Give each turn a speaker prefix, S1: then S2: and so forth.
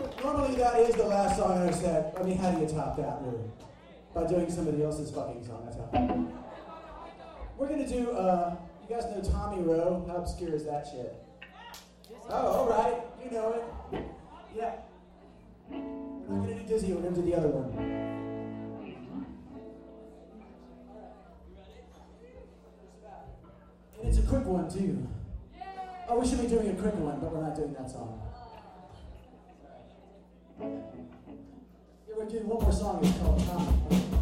S1: Normally that is the last song in our set. I mean, how do you top that, really? By doing somebody else's fucking song, that's how. We're gonna do, you guys know Tommy Rowe? How obscure is that shit? Oh, alright, you know it. Yeah. We're not gonna do Dizzy, we're gonna do the other one. And it's a quick one, too. Oh, we should be doing a quick one, but we're not doing that song. Yeah, we're doing one more song, it's called Tommy.